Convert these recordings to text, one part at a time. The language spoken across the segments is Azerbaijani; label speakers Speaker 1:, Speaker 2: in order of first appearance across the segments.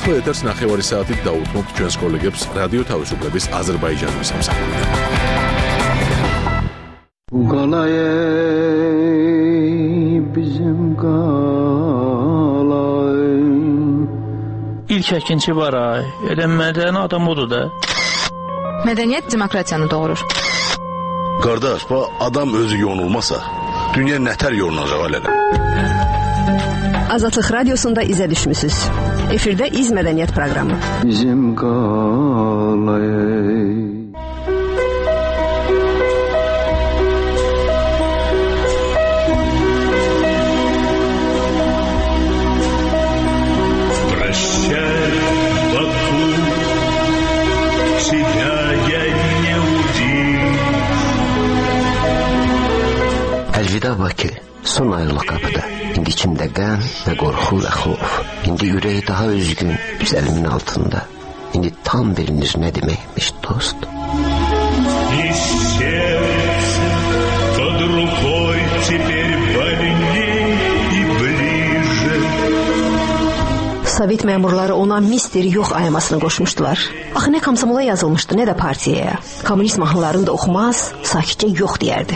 Speaker 1: ახლა ეთერს ნახევარი საათით დაუთმობთ ჩვენს კოლეგებს რადიო თავისუფლების აზერბაიჯანის სამსახურიდან.
Speaker 2: İlk əkinçi var ay. Elə mədəni adam odur da.
Speaker 3: Mədəniyyət demokratiyanı doğurur.
Speaker 4: Qardaş, adam özü yonulmasa, dünya nətər yolunacaq alələ?
Speaker 5: Azadlıq Radiosunda izə düşmüsünüz. Efirdə İz Mədəniyyət proqramı.
Speaker 6: Bizim qalayı.
Speaker 7: Əlvida Bakı, son ayrılıq qapıda. İndi içimdə qəm və qorxu və xof. İndi ürək daha üzgün, düzəlimin altında. İndi tam bilinir nə deməkmiş dost.
Speaker 5: Sovet məmurları ona mister yox ayamasını qoşmuşdular. Axı nə komsomola yazılmışdı, nə də partiyaya. Kommunist mahnılarını da oxumaz, sakitcə yox deyərdi.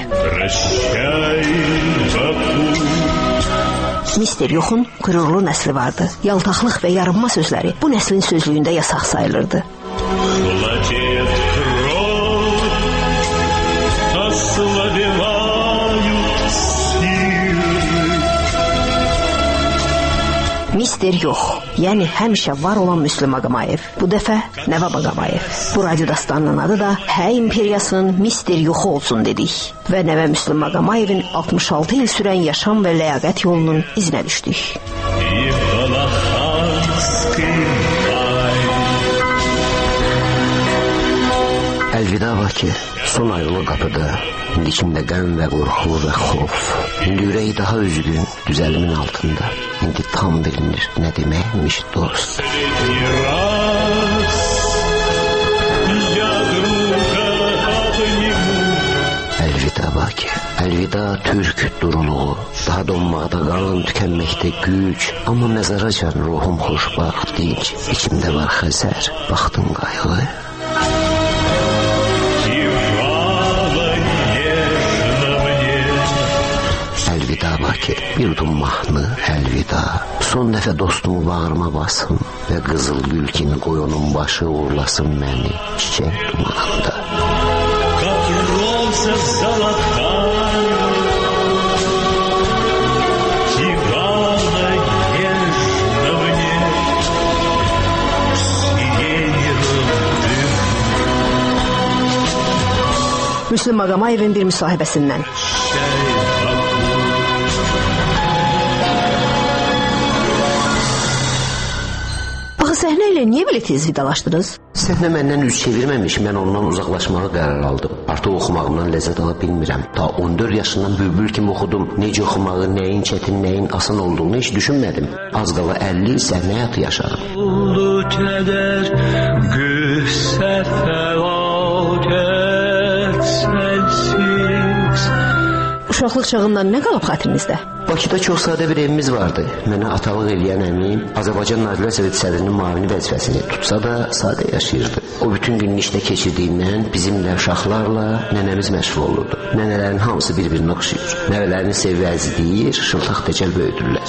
Speaker 5: Mister Yoxun qürurlu nəsli vardı. Yaltaqlıq və yarınma sözləri bu nəslin sözlüyündə yasaq sayılırdı. Mister Yox, yəni həmişə var olan Müslüm Ağamayev. Bu dəfə Nəvə Ağamayev. Bu radyo dastanının adı da Hə İmperiyasının Mister Yoxu olsun dedik. Və Nəvə Müslüm Ağamayevin 66 il sürən yaşam və ləyaqət yolunun izinə düşdük.
Speaker 7: Əlvida Bakı, son ayrılıq qapıda. İndi içimdə qəm və qorxu və xof. İndi ürək daha üzgün, düzəlimin altında. İndi tam bilinir nə deməkmiş dost. Əlvida Bakı, əlvida türk duruluğu. Daha donmaqda qalan, tükənməkdə güc. Amma məzaracan ruhum xoşbaxt, dinc. İçimdə var xəzər, baxdın qayğı. Əlvida Bakı, bir udum mahnı, əlvida. Son dəfə dostumu bağrıma basım və qızıl gül kimi qoyunun başı uğurlasın məni çiçək dumanında.
Speaker 5: Müslüm Ağamayevin bir müsahibəsindən. Səhnə ilə niyə belə tez vidalaşdınız?
Speaker 7: Səhnə məndən üz çevirməmiş, mən ondan uzaqlaşmağı qərar aldım. Artıq oxumağımdan ləzzət ala bilmirəm. Ta 14 yaşından bülbül kimi oxudum. Necə oxumağı, nəyin çətin, nəyin asan olduğunu heç düşünmədim. Az qala 50 il səhnə həyatı yaşadım.
Speaker 2: Oldu kədər, qüssə fəlakət sənsiz.
Speaker 5: Uşaqlıq çağından nə qalıb xatirinizdə?
Speaker 7: Bakıda çox sadə bir evimiz vardı. Mənə atalıq eləyən əmim Azərbaycan Nazirlər Soveti sədrinin müavini vəzifəsini tutsa da sadə yaşayırdı. O bütün günün işdə keçirdiyindən bizimlə, uşaqlarla nənəmiz məşğul olurdu. Nənələrin hamısı bir-birinə oxşayır. Nəvələrini sevə əzizləyir, şıltaq təcəl böyüdürlər.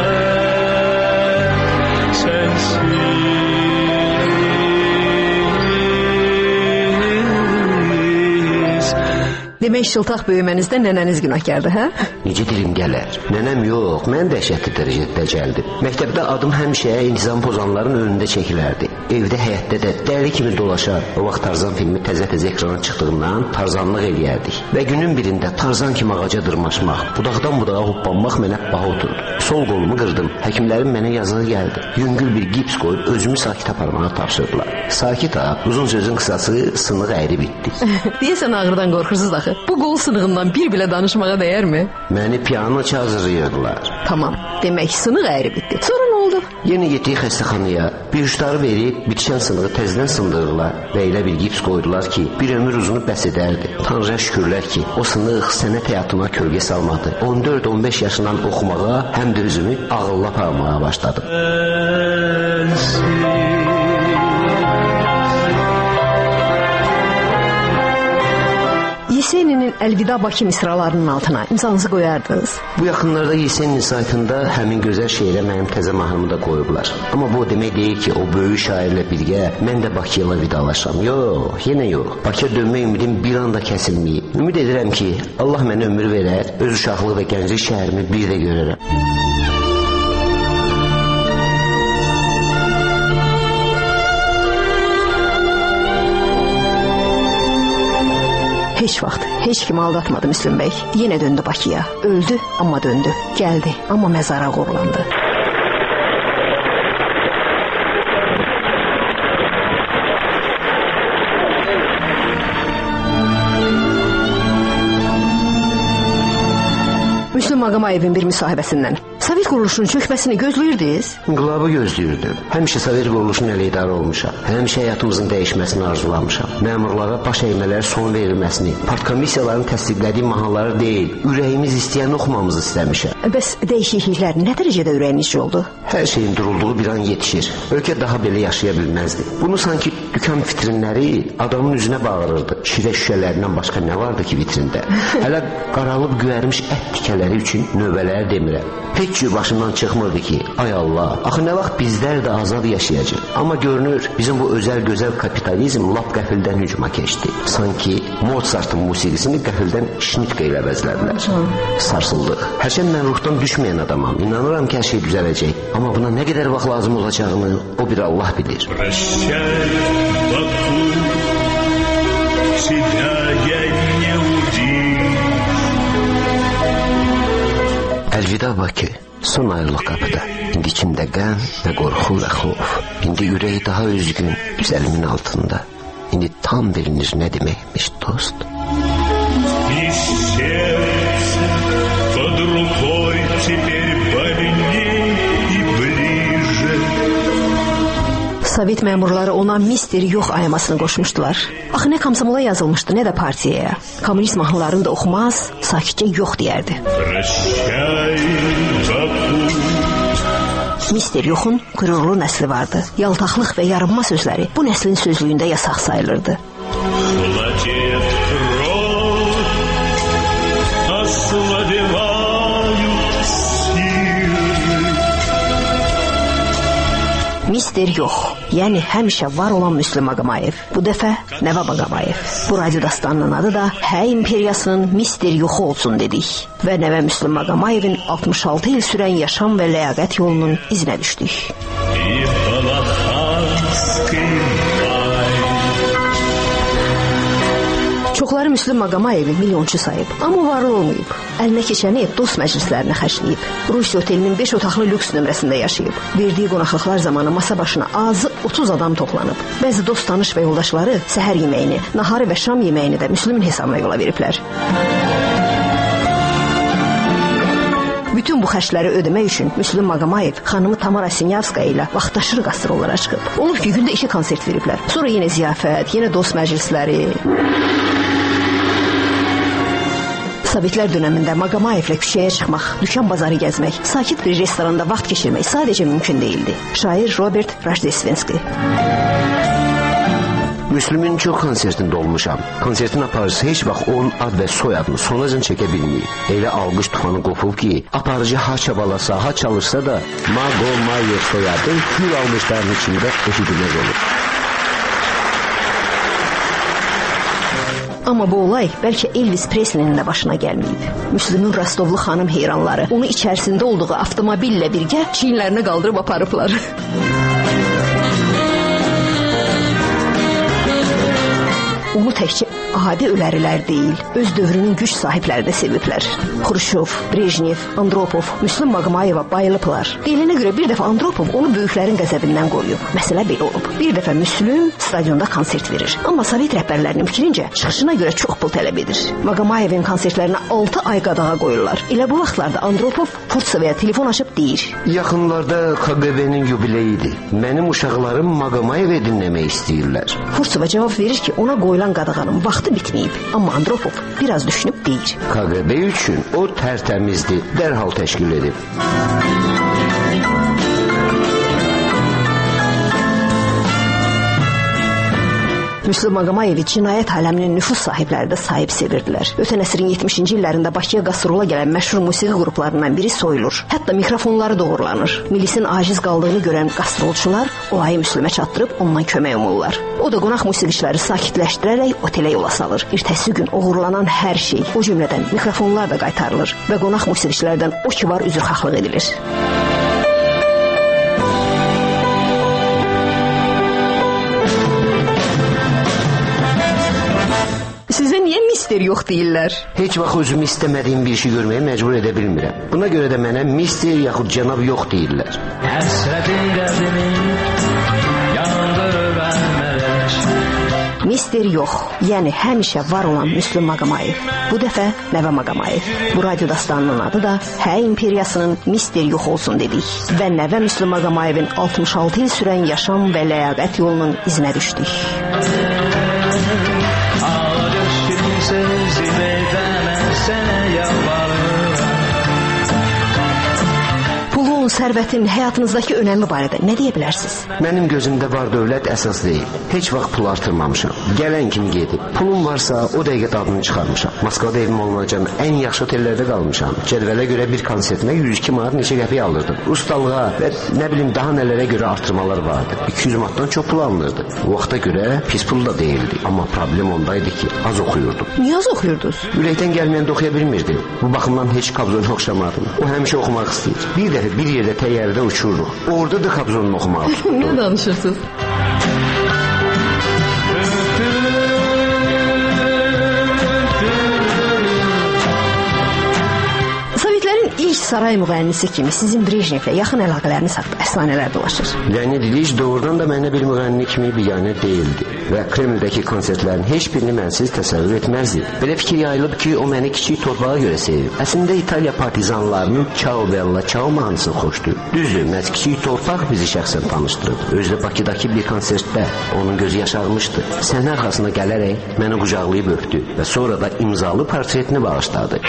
Speaker 5: Demək şıltaq böyümənizdə nənəniz günahkardır, hə?
Speaker 7: Necə dilim gələr? Nənəm yox, mən dəhşətli dərəcədə dəcəldim. Məktəbdə adım həmişə intizam pozanların önündə çəkilərdi. Evdə, həyətdə də dəli kimi dolaşar. O vaxt Tarzan filmi təzə-təzə ekrana çıxdığından tarzanlıq eləyərdik. Və günün birində Tarzan kimi ağaca dırmaşmaq, budaqdan budağa hoppanmaq mənə baha oturdu. Sol qolumu qırdım. Həkimlərin mənə yazığı gəldi. Yüngül bir gips qoyub özümü sakit aparmağa tapşırdılar. Sakit ha, uzun sözün qısası sınıq əyri bitdi.
Speaker 5: Deyəsən ağrıdan qorxursuz axı. Bu qol sınığından bir bilə danışmağa dəyərmi?
Speaker 7: Məni piano hazırlayırdılar.
Speaker 5: Tamam, demək sınıq əyri bitdi. Sonra nə oldu?
Speaker 7: Yenə getdik xəstəxanaya. Bir uçları verib bitişən sınığı təzdən sındırdılar və elə bir gips qoydular ki, bir ömür uzunu bəs edərdi. Tanrıya şükürlər ki, o sınıq sənət həyatıma kölgə salmadı. 14-15 yaşından oxumağa, həm də özümü ağılla aparmağa başladım.
Speaker 5: Yeseninin Əlvida Bakı misralarının altına imzanızı qoyardınız.
Speaker 7: Bu yaxınlarda Yesenin saytında həmin gözəl şeirə mənim təzə mahnımı da qoyublar. Amma bu o demək deyil ki, o böyük şairlə birgə mən də Bakıya vidalaşam. Yox, yenə yox. Bakıya dönmə ümidim bir anda kəsilməyib. Ümid edirəm ki, Allah mənə ömür verər, öz uşaqlıq və gənclik şəhərimi bir də görərəm.
Speaker 5: Heç vaxt, heç kimi aldatmadı Müslüm bəy. Yenə döndü Bakıya. Öldü, amma döndü. Gəldi, amma məzara qorulandı. Müslüm Maqamayevin bir müsahibəsindən. Sovet quruluşunun çökməsini gözləyirdiniz?
Speaker 7: İnqilabı gözləyirdim. Həmişə Sovet quruluşunun əleydarı olmuşam. Həmişə həyatımızın dəyişməsini arzulamışam. Məmurlara baş əymələrə son verilməsini, partkomissiyaların təsdiqlədiyi mahnıları deyil, ürəyimiz istəyən oxumamızı istəmişəm.
Speaker 5: Bəs dəyişikliklər nə dərəcədə ürəyinizcə oldu?
Speaker 7: Hər şeyin durulduğu bir an yetişir. Ölkə daha belə yaşaya bilməzdi. Bunu sanki dükan vitrinləri adamın üzünə bağırırdı. Şirə şüşələrindən başqa nə vardı ki vitrində? Hələ qaralıb göyərmiş ət tikələri üçün növbələri demirəm. Heç cür başımdan çıxmırdı ki, ay Allah, axı nə vaxt bizlər də azad yaşayacaq. Amma görünür, bizim bu özəl gözəl kapitalizm lap qəfildən hücuma keçdi. Sanki Mozart'ın musiqisini qəfildən Şnitke ilə əvəzlədilər. Sarsıldıq. Hərçənd mən ruhdan düşməyən adamam. İnanıram ki, hər şey düzələcək. Amma buna nə qədər vaxt lazım olacağını o bir Allah bilir. Əlvida Bakı, son ayrılıq qapıda. İndi içimdə qəm və qorxu və xof. İndi ürək daha üzgün, üzəlimin altında. İndi tam bilinir nə deməkmiş dost.
Speaker 5: Sovet məmurları ona mister yox ayamasını qoşmuşdular. Axı nə komsomola yazılmışdı, nə də partiyaya. Kommunist mahnılarını da oxumaz, sakitcə yox deyərdi. Mister yoxun qürurlu nəsli vardı. Yaltaqlıq və yarınma sözləri bu nəslin sözlüyündə yasaq sayılırdı. Mister yox, yəni həmişə var olan Müslüm Maqamayev. Bu dəfə Nəvə Maqamayev. Bu radyo dastanının adı da Hə İmperiyasının Mister yoxu olsun dedik. Və Nəvə Müslüm Maqamayevin 66 il sürən yaşam və ləyaqət yolunun izinə düşdük. Çoxları Müslüm Maqamayevi milyonçu sayıb, amma varlı olmayıb. Əlinə keçəni dost məclislərinə xərcləyib. Rusiya otelinin 5 otaqlı lüks nömrəsində yaşayıb. Verdiyi qonaqlıqlar zamanı masa başına azı 30 adam toplanıb. Bəzi dost, tanış və yoldaşları səhər yeməyini, naharı və şam yeməyini də Müslümün hesabına yola veriblər. Bütün bu xərcləri ödəmək üçün Müslüm Maqamayev xanımı Tamara Sinyavskaya ilə vaxtaşırı qastrollara çıxıb. Olur ki, gündə 2 konsert veriblər. Sonra yenə ziyafət, yenə dost məclisləri. Sovetlər dönəmində Maqamayevlə küçəyə çıxmaq, dükan bazarı gəzmək, sakit bir restoranda vaxt keçirmək sadəcə mümkün değildi. Şair Robert Rajdesvenski.
Speaker 7: Müslümün çox konsertində olmuşam. Konsertin aparıcısı heç vaxt onun ad və soyadını sonacan çəkə bilməyib. Elə alqış tufanı qopub ki, aparıcı ha çabalasa, ha çalışsa da Maqamayev soyadı gül almışların içində eşidilməz olur.
Speaker 5: Amma bu olay bəlkə Elvis Presley'nin də başına gəlməyib. Müslümün Rostovlu xanım heyranları onu içərisində olduğu avtomobillə birgə çiyinlərinə qaldırıb aparıblar. Onu təkcə adi ölərilər deyil, öz dövrünün güc sahibləri də seviblər. Xruşov, Brejnev, Andropov, Müslüm Maqamayeva bayılıblar. Deyilinə görə bir dəfə Andropov onu böyüklərin qəzəbindən qoruyub. Məsələ belə olub. Bir dəfə Müslüm stadionda konsert verir. Amma Sovet rəhbərlərinin fikrincə çıxışına görə çox pul tələb edir. Maqamayevin konsertlərinə 6 ay qadağa qoyurlar. Elə bu vaxtlarda Andropov Furtsovaya telefon açıb deyir:
Speaker 7: Yaxınlarda KGB-nin yubileyidir. Mənim uşaqlarım Maqamayev'i dinləmək istəyirlər.
Speaker 5: Furtsova cavab verir ki, ona qoyulan qadağanın vaxtı bitməyib. Amma Andropov biraz düşünüb deyir:
Speaker 7: KGB üçün o tərtəmizdir, dərhal təşkil edib.
Speaker 5: Müslüm Maqamayevi cinayət aləminin nüfuz sahibləri də sahib sevirdilər. Ötən əsrin 70-ci illərində Bakıya qastrula gələn məşhur musiqi qruplarından biri soyulur. Hətta mikrofonları doğrulanır. Milisin aciz qaldığını görən qastrolçular olayı Müslümə çatdırıb ondan kömək umurlar. O da qonaq musiqiçiləri sakitləşdirərək otelə yola salır. Ertəsi gün oğurlanan hər şey, o cümlədən mikrofonlar da qaytarılır və qonaq musiqiçilərdən o ki var üzrxahlıq edilir. Sizə niyə mister yox deyirlər?
Speaker 7: Heç vaxt özümü istəmədiyim bir işi görməyə məcbur edə bilmirəm. Buna görə də mənə mister yaxud cənab yox deyirlər.
Speaker 2: Həsrətin qərdini yandırır əlmələş.
Speaker 5: Mister yox, yəni həmişə var olan Müslüm Maqamayev. Bu dəfə Nəvə Maqamayev. Bu radyo dastanının adı da Hə İmperiyasının mister yox olsun dedik. Və Nəvə Müslüm Maqamayevin 66 il sürən yaşam və ləyaqət yolunun izinə düşdük.
Speaker 2: Sözü vermə sənə yalvarıram.
Speaker 5: Pulun, sərvətin, həyatınızdakı önəmi barədə nə deyə bilərsiniz?
Speaker 7: Mənim gözümdə var dövlət əsas deyil. Heç vaxt pul artırmamışam. Gələn kimi gedib. Pulum varsa o dəqiqə dadını çıxarmışam. Moskvada evim olunacaq ən yaxşı otellərdə qalmışam. Cədvələ görə bir konsertinə 102 manat neçə qəpik alırdım. Ustalığa və nə bilim daha nələrə görə artırmalar vardı. 200 manatdan çox pul alınırdı. O vaxta görə pis pul da deyildi. Amma problem ondaydı ki, az oxuyurdum.
Speaker 5: Niyə az oxuyurdunuz?
Speaker 7: Ürəkdən gəlməyəndə oxuya bilmirdim. Bu baxımdan heç Kabzonu oxşamadım. O həmişə oxumaq istəyir. Bir dəfə bir yerdə təyyarədə uçururuq. Orada da Kabzonu oxumağı tutdu.
Speaker 5: Nə danışırsınız? İlk saray müğənnisi kimi sizin Brejnevlə yaxın əlaqələriniz haqqında əfsanələr dolaşır.
Speaker 7: Leonid İliç doğrudan da mənə bir müğənni kimi biganə deyildi və Kremldəki konsertlərin heç birini mənsiz təsəvvür etməzdi. Belə fikir yayılıb ki, o məni kiçik torbağa görə sevib. Əslində İtaliya partizanlarının Ciao Bella Ciao mahnısını xoşdur. Düzdür, məhz kiçik torpaq bizi şəxsən tanışdırıb. Özü də Bakıdakı bir konsertdə onun gözü yaşarmışdı. Səhnə arxasına gələrək məni qucaqlayıb öpdü və sonra da imzalı portretini bağışladı.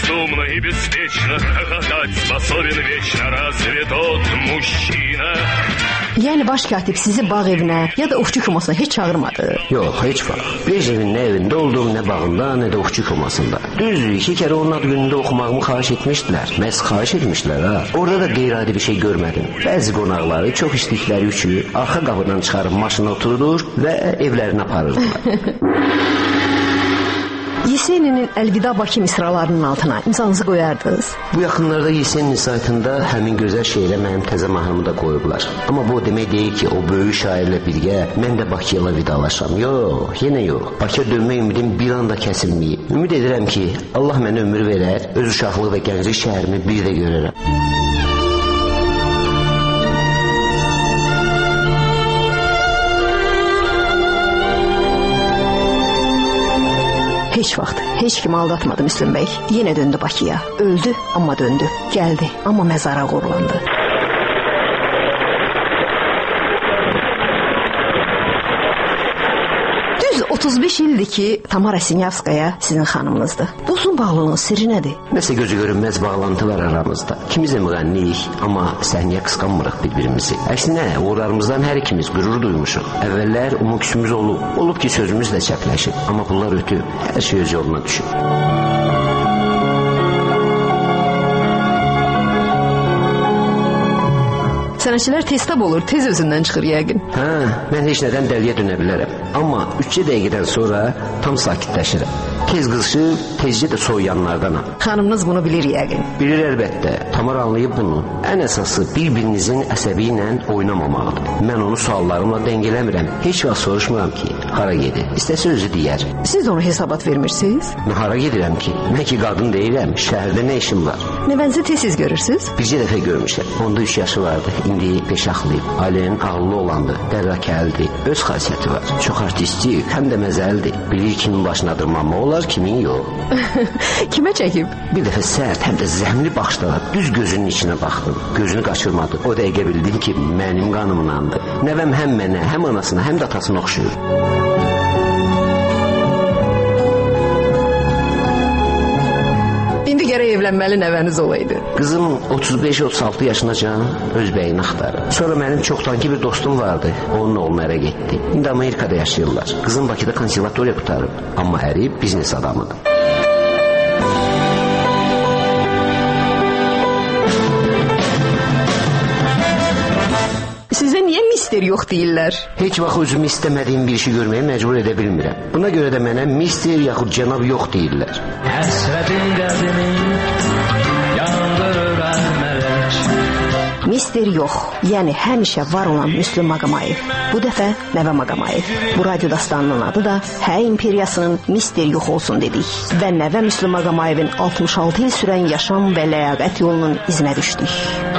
Speaker 5: Yəni baş katib sizi bağ evinə ya da ovçu komasına heç çağırmadı?
Speaker 7: Yox, heç vaxt. Brejnevin nə evində olduğum, nə bağında, nə də ovçu komasında. Düzdür, 2 kərə onun ad günündə oxumağımı xahiş etmişdilər. Məhz xahiş etmişdilər ha. Orada da qeyri-adi bir şey görmədim. Bəzi qonaqları çox içdikləri üçün arxa qapıdan çıxarıb maşına oturur və evlərinə aparırdılar.
Speaker 5: Yeseninin Əlvida Bakı misralarının altına imzanızı qoyardınız.
Speaker 7: Bu yaxınlarda Yesenin saytında həmin gözəl şeirə mənim təzə mahnımı da qoyublar. Amma bu demək deyil ki, o böyük şairlə birgə mən də Bakıyla vidalaşam. Yox, yenə yox. Bakıya dönmək ümidim bir anda kəsilməyib. Ümid edirəm ki, Allah mənə ömür verər, öz uşaqlıq və gənclik şəhərimi bir də görərəm.
Speaker 5: Heç vaxt, heç kimi aldatmadı Müslüm bəy. Yenə döndü Bakıya. Öldü, amma döndü. Gəldi, amma məzara qorulandı. Düz 35 ildir ki, Tamara Sinyavskaya sizin xanımınızdır. Bu uzun bağlılığın sirri nədir?
Speaker 7: Nəsə gözü görünməz bağlantı var aramızda. İkimiz də müğənniyik, amma səhniyə qısqanmırıq bir-birimizi. Əksinə, uğurlarımızdan hər ikimiz qürur duymuşuq. Əvvəllər umuksumuz olub. Olub ki, sözümüz də çəpləşib. Amma bunlar ötüb, hər şey öz yoluna düşüb.
Speaker 5: Sənətçilər tez-tab olur, tez özündən çıxır yəqin.
Speaker 7: Hə, mən heç nədən dəliyə dönə bilərəm. Amma 3 dəqiqədən sonra tam sakitləşirəm. Tez qızışıb, tezcə də soyuyanlardanam.
Speaker 5: Xanımınız bunu bilir yəqin.
Speaker 7: Bilir əlbəttə, Tamar anlayıb bunu. Ən əsası bir-birinizin əsəbi ilə oynamamaqdır. Mən onu suallarımla dəngələmirəm. Heç vaxt soruşmuram ki, hara gedir. İstəsə özü deyər.
Speaker 5: Siz ona hesabat vermirsiniz?
Speaker 7: Hara gedirəm ki? Mən ki qadın deyirəm, şəhərdə nə işim var?
Speaker 5: Nəvənizi tez görürsünüz?
Speaker 7: Bircə dəfə görmüşəm. Onda 3 yaşı vardı. İndi peşaxlayıb. Ailənin ağıllı olandı. Dərrakəldi. Öz xasiyyəti var. Çox artistik, həm də məzəlidir. Bilir kimin başına dırmanma olar, kimin yox.
Speaker 5: Kimə çəkib?
Speaker 7: Bir dəfə sərt, həm də zəhmli baxışlara düz gözünün içinə baxdım. Gözünü qaçırmadı. O dəqiqə bildim ki, mənim qanımlandı. Nəvəm həm mənə, həm anasına, həm də atasına oxşuyur.
Speaker 5: İndi gərək
Speaker 3: evlənməli nəvəniz olaydı?
Speaker 7: Qızım 35-36 yaşınacan öz bəyini axtarır. Sonra mənim çoxdankı bir dostum vardı. Onun oğluna ərə getdi. İndi Amerikada yaşayırlar. Qızım Bakıda konservatoriya qutarıb. Amma əri biznes adamıdır.
Speaker 5: Sizə niyə mister yox deyirlər?
Speaker 7: Heç vaxt özümü istəmədiyim bir işi görməyə məcbur edə bilmirəm. Buna görə də mənə mister yaxud cənab yox deyirlər.
Speaker 2: Həsrətin qəlbimi yandırır əlmələk.
Speaker 5: Mister yox, yəni həmişə var olan Müslüm Maqomayev. Bu dəfə Nəvə Maqomayev. Bu radyo dastanının adı da Hə İmperiyasının Mister yox olsun dedik. Və Nəvə Müslüm Maqomayevin 66 il sürən yaşam və ləyaqət yolunun izinə düşdük.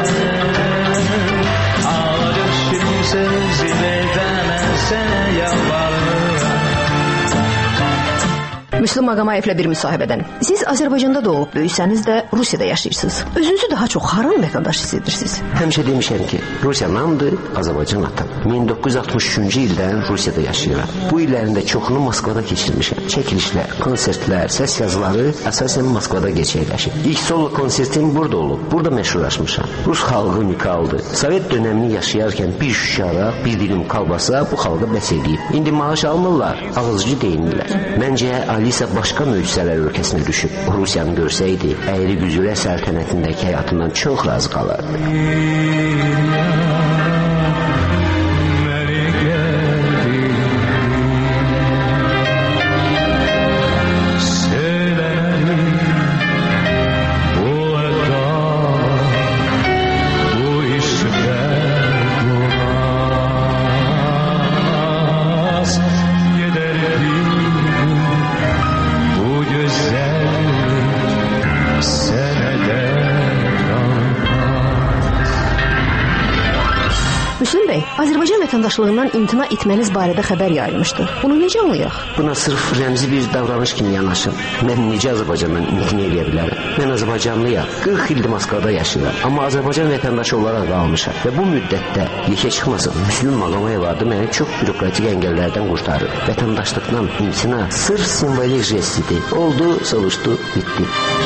Speaker 5: Müslüm Maqomayevlə bir müsahibədən. Siz Azərbaycanda doğulub böyüsəniz də Rusiyada yaşayırsınız. Özünüzü daha çox haranın vətəndaşı hiss edirsiniz?
Speaker 7: Həmişə demişəm ki, Rusiya namdır, Azərbaycan atam. 1963-cü ildən Rusiyada yaşayıram. Bu illərində çoxunu Moskvada keçirmişəm. Çəkilişlər, konsertlər, səs yazıları əsasən Moskvada gerçəkləşib. İlk solo konsertim burada olub. Burada məşhurlaşmışam. Rus xalqı unikaldır. Sovet dönəmini yaşayarkən bir şüşə araq, bir dilim kalbasa bu xalqa bəs edib. İndi maaş almırlar, ağızcı deyinirlər. Məncə Alisa başqa möcüzələr ölkəsinə düşüb. Rusiyanı görsəydi, əyri güzülə səltənətindəki həyatından çox razı qalardı.
Speaker 5: Müslüm bəy, Azərbaycan vətəndaşlığından imtina etməniz barədə xəbər yayılmışdı. Bunu necə anlayaq?
Speaker 7: Buna sırf rəmzi bir davranış kimi yanaşım. Mən necə Azərbaycandan imtina edə bilərəm? Mən Azərbaycanlıyam. 40 ildir Moskvada yaşayıram. Amma Azərbaycan vətəndaşı olaraq qalmışam. Və bu müddətdə yekə çıxmasın, Müslüm Maqomayev adı məni çox bürokratik əngəllərdən qurtarır. Vətəndaşlıqdan imtina sırf simvolik jest idi. Oldu, soruşdu, bitdi.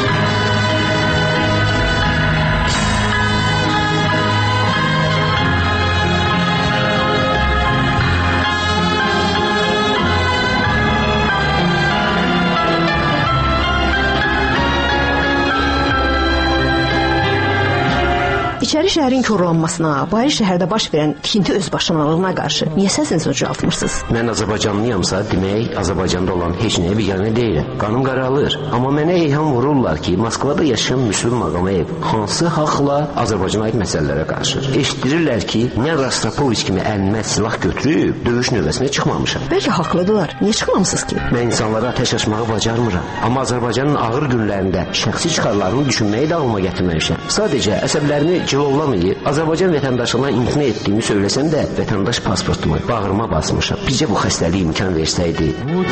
Speaker 5: İçəri şəhərin korlanmasına, bayır şəhərdə baş verən tikinti özbaşınalığına qarşı niyə səsinizi ucaltmırsınız?
Speaker 7: Mən Azərbaycanlıyamsa, demək Azərbaycanda olan heç nəyə biganə deyiləm. Qanım qaralır. Amma mənə eyham vururlar ki, Moskvada yaşayan Müslüm Maqomayev hansı haqla Azərbaycana aid məsələlərə qarşı. Eşitdirirlər ki, nə Rostropoviç kimi əlinmə silah götürüb döyüş növbəsinə çıxmamışam.
Speaker 5: Bəlkə haqlıdırlar. Niyə çıxmamısınız ki?
Speaker 7: Mən insanlara atəş açmağı bacarmıram. Amma Azərbaycanın ağır günlərində şəxsi çıxarlarını düşünməyi də ağlıma gətirməmişəm. Sadəcə əsəblərimi cilovlamayıb, Azərbaycan vətəndaşına imtina etdiyimi söyləsəm də, vətəndaş pasportumu bağrıma basmışam. Bizcə bu xəstəlik imkan versəydi.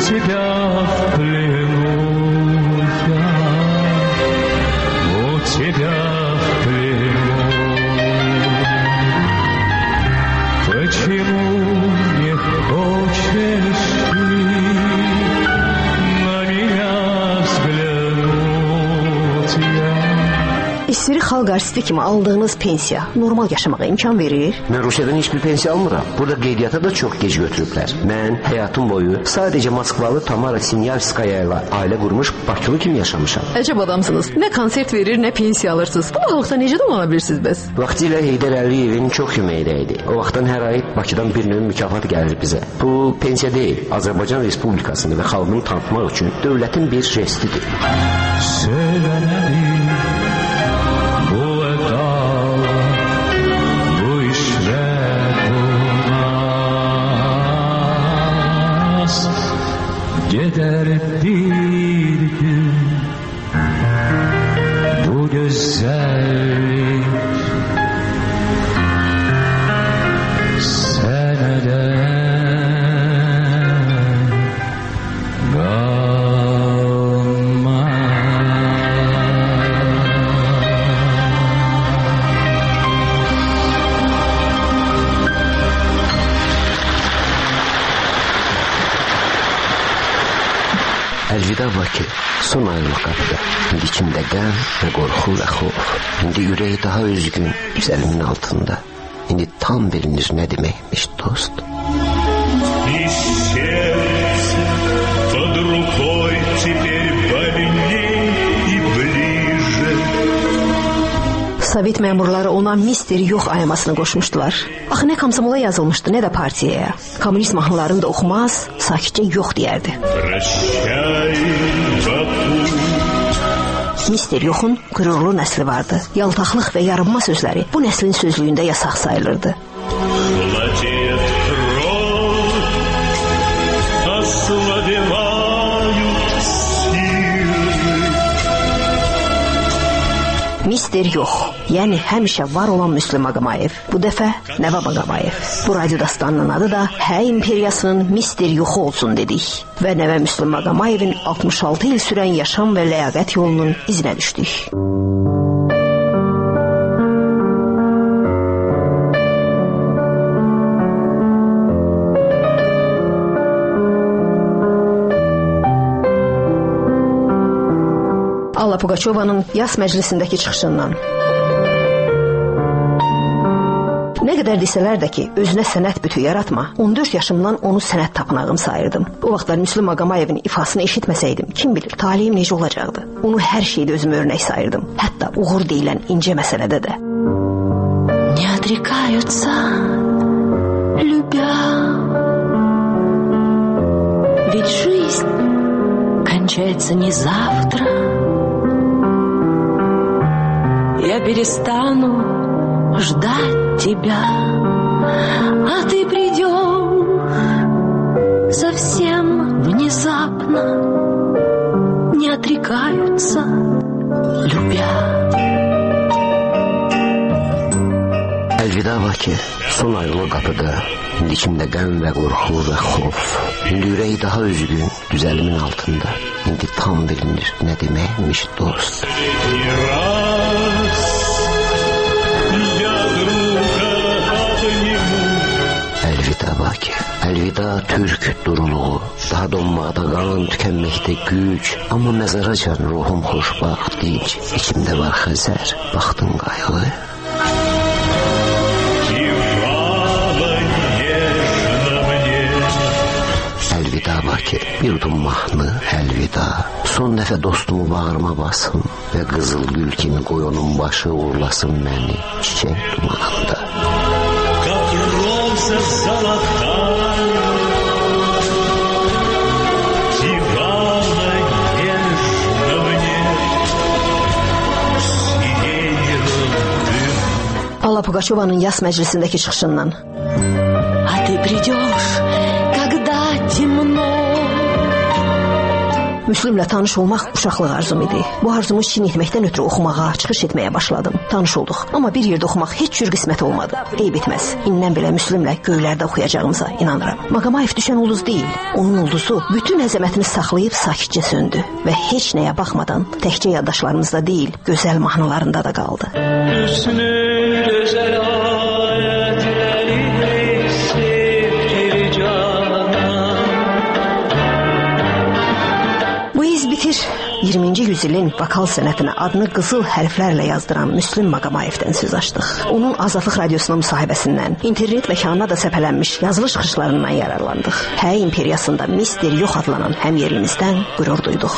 Speaker 5: İstiri xalq artisti kimi aldığınız pensiya normal yaşamağa imkan verir?
Speaker 7: Mən Rusiyadan heç bir pensiya almıram. Burada qeydiyyata da çox gec götürüblər. Mən həyatım boyu sadəcə Moskvalı Tamara Sinyavskaya ilə ailə qurmuş Bakılı kimi yaşamışam.
Speaker 3: Əcəb adamsınız. Nə konsert verir, nə pensiya alırsınız. Bu balıqda necə dolana bilirsiniz bəs?
Speaker 7: Vaxtilə Heydər Əliyevin çox köməkdə idi. O vaxtdan hər ay Bakıdan bir növ mükafat gəlir bizə. Bu pensiya deyil, Azərbaycan Respublikasını və xalqını tanıtmaq üçün dövlətin bir jestidir.
Speaker 2: Gider bir gün bu güzellik seneden kalmaz.
Speaker 7: Bakı, son ayrılıq qapıda. İndi içimdə qəm və qorxu və xof. İndi ürək daha üzgün, güzəlimin altında. İndi tam bilinir nə deməkmiş dost.
Speaker 6: И сердце под рукой теперь больней и ближе.
Speaker 5: Sovet məmurları ona mister yox ayamasını qoşmuşdular. Axı nə komsomola yazılmışdı, nə də partiyaya. Kommunist mahnılarını da oxumaz, sakitcə yox deyərdi.
Speaker 6: Прощай, Баку.
Speaker 5: Mister yoxun qürurlu nəsli vardı. Yaltaqlıq və yarınma sözləri bu nəslin sözlüyündə yasaq sayılırdı.
Speaker 6: Холодеет кровь, ослабевают силы.
Speaker 5: Mister yox, yəni həmişə var olan Müslüm Ağamayev. Bu dəfə Nəvə Ağamayev. Bu radio dastanının adı da Hə İmperiyasının Mister yoxu olsun dedik. Və Nəvə Müslüm Ağamayevin 66 il sürən yaşam və ləyaqət yolunun izinə düşdük. Alla Pugaçovanın yas məclisindəki çıxışından. Nə qədər desələr də ki, özünə sənət bütü yaratma, 14 yaşımdan onu sənət tapınağım sayırdım. O vaxtlar Müslüm Ağamayevin ifasını eşitməsəydim, kim bilir, talihim necə olacaqdı. Onu hər şeydə özümə örnək sayırdım. Hətta uğur deyilən incə məsələdə də.
Speaker 8: Не отрекаются, любя. Ведь жизнь кончается не завтра. Я перестану ждать тебя, а ты придешь совсем внезапно. Не отрекаются, любя.
Speaker 7: Əlvida Bakı, son ayrılıq qapıda. İndi içimdə qəm və qorxu və xof. İndi ürək daha üzgün, güzəlimin altında. İndi tam bilinir nə deməkmiş dost. Əlvida Bakı, əlvida türk duruluğu. Daha donmaqda qan, tükənməkdə güc. Amma məzaracan ruhum xoşbaxt, dinc. İçimdə var xəzər, baxdın qayğı. Əlvida Bakı, bir udum mahnı, əlvida. Son dəfə dostumu bağrıma basın və qızıl gül kimi qoy onun başı uğurlasın məni çiçək dumanında.
Speaker 6: Как роза золотая, зевала нежно мне, сиреневым дым.
Speaker 5: Alla Pugaçovanın yas məclisindəki çıxışından.
Speaker 8: А ты придешь, когда темно.
Speaker 5: Müslümlə tanış olmaq uşaqlıq arzum idi. Bu arzumu çin etməkdən ötürü oxumağa, çıxış etməyə başladım. Tanış olduq, amma bir yerdə oxumaq heç cür qismət olmadı. Eyb etməz. İndən belə Müslümlə göylərdə oxuyacağımıza inanıram. Ağamayev düşən ulduz deyil. Onun ulduzu bütün əzəmətini saxlayıb sakitcə söndü və heç nəyə baxmadan təkcə yaddaşlarımızda deyil, gözəl mahnılarında da qaldı.
Speaker 6: Hüsnü güzel ayetleri sevdir canan.
Speaker 5: Bu iz bitir. 20-ci yüzilin vokal sənətinə adını qızıl hərflərlə yazdıran Müslüm Ağamayevdən söz açdıq. Onun Azadlıq Radiosuna müsahibəsindən, internet məkanına da səpələnmiş yazılı çıxışlarından yararlandıq. Hə İmperiyasında Mister yox adlanan həm yerimizdən qürur duyduq.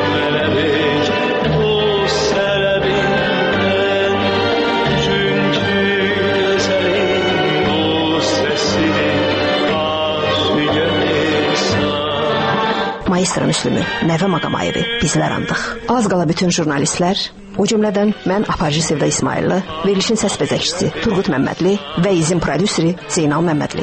Speaker 5: Maestro Müslümü, Nəvə Ağamayevi bizlər andıq. Az qala bütün jurnalistlər, o cümlədən mən aparıcı Sevda İsmailli, verilişin səs bəzəkçisi Turgut Məmmədli və izin prodüseri Zeynal Məmmədli.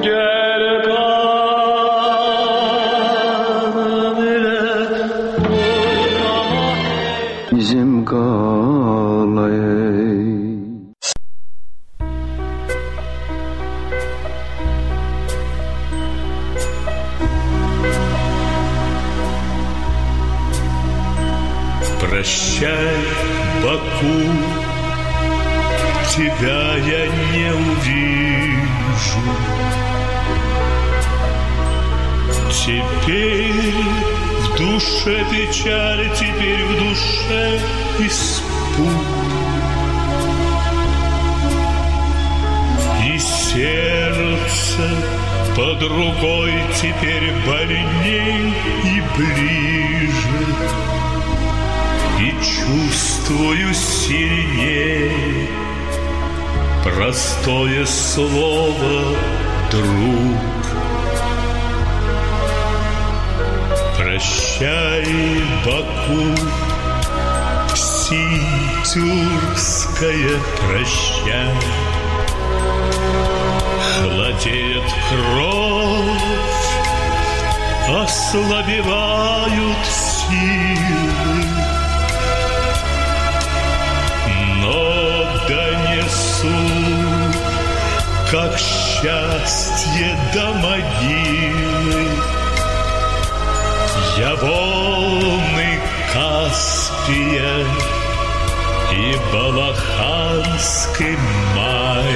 Speaker 2: Bizim qalayı
Speaker 6: Прощай, Баку, тебя я не увижу. Теперь в душе печаль, теперь в душе испуг. И сердце под рукой теперь больней и ближе. И чувствую сильнее простое слово «друг». Прощай, Баку, Синтюркская, прощай. Холодеет кровь, ослабевают силы. Но донесу, как счастье до могилы, я волны Каспия и Балаханский май.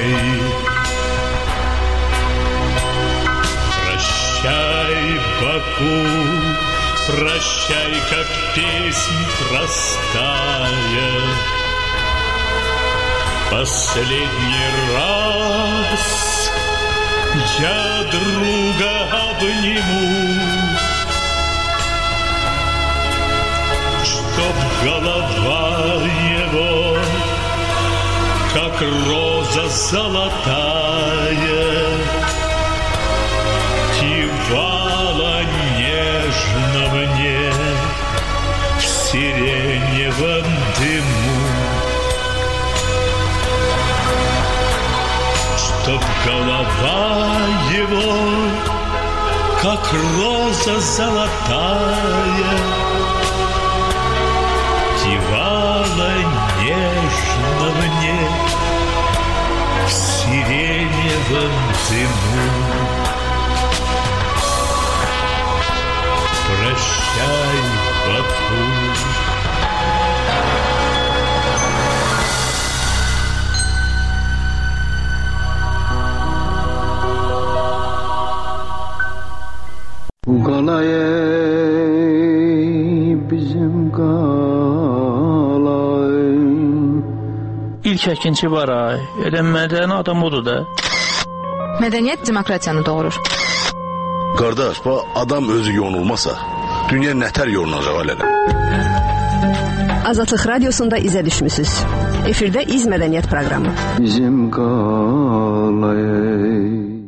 Speaker 6: Прощай, Баку, прощай, как песнь простая. Последний раз я друга обниму, чтоб голова его, как роза золотая, кивала нежно мне в сиреневом дыму. Чтоб голова его, как роза золотая, кивала нежно мне в сиреневом дыму. Прощай, Баку.
Speaker 2: Qalayı bizim qalayı
Speaker 9: İlk əkinçi var ay. Elə mədəni adam odur da.
Speaker 10: Mədəniyyət demokratiyanı doğurur.
Speaker 4: Qardaş, bu adam özü yonulmasa, dünya nətər yonulacaq elə?
Speaker 5: Azadlıq radiosunda izə düşmüsüz. Efirdə İz Mədəniyyət proqramı.
Speaker 2: Bizim qalayı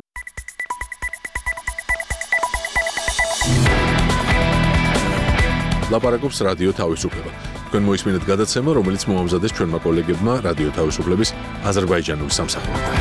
Speaker 1: ლაპარაკობს რადიო თავისუფლება. თქვენ მოისმინეთ გადაცემა, რომელიც მოამზადეს ჩვენმა კოლეგებმა რადიო თავისუფლების აზერბაიჯანული სამსახურიდან.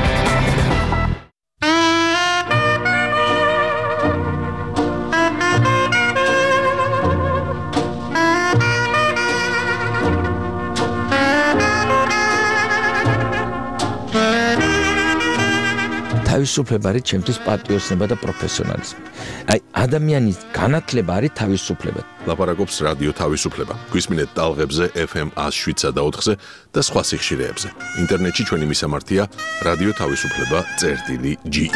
Speaker 11: თავისუფლება არის ჩემთვის პატრიოტიზმი და პროფესიონალიზმი. აი, ადამიანის განათლება არის თავისუფლება.
Speaker 1: ლაპარაკობს რადიო თავისუფლება. გვისმინეთ ტალღებზე FM 107-სა და 4-ზე და სხვა სიხშირეებზე. ინტერნეტში ჩვენი მისამართია რადიო თავისუფლება.ge.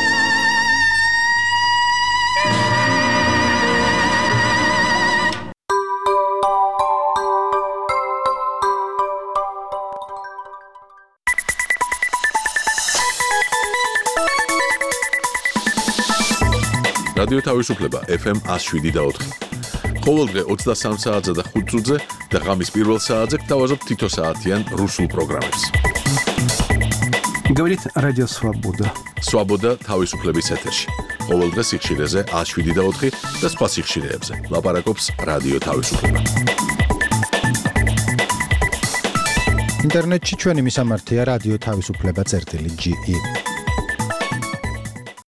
Speaker 1: რადიო თავისუფლება FM 107 და 4. ყოველდღე 23 საათზე და 5 წუთზე და ღამის პირველ საათზე გთავაზობ თითო საათიან რუსულ პროგრამებს.
Speaker 12: Говорит Радио Свобода.
Speaker 1: Свобода თავისუფლების ეთერში. ყოველდღე სიხშირეზე 107 და 4 და სხვა სიხშირეებზე. ლაპარაკობს რადიო თავისუფლება.
Speaker 12: ინტერნეტში ჩვენი მისამართია რადიო თავისუფლება.ge.